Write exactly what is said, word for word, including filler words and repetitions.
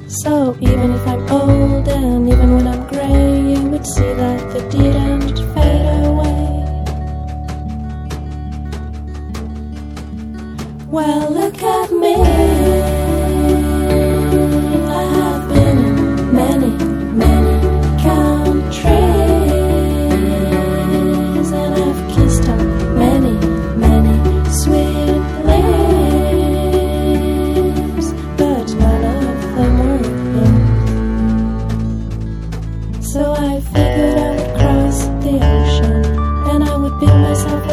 So even if I'm old and even when I'm grey, you would see that they didn't fade away. Well, look at me. I have been in many, many countries, and I've kissed on many, many sweet lips, but none of them were him. So I figured I would cross the ocean, and I would build myself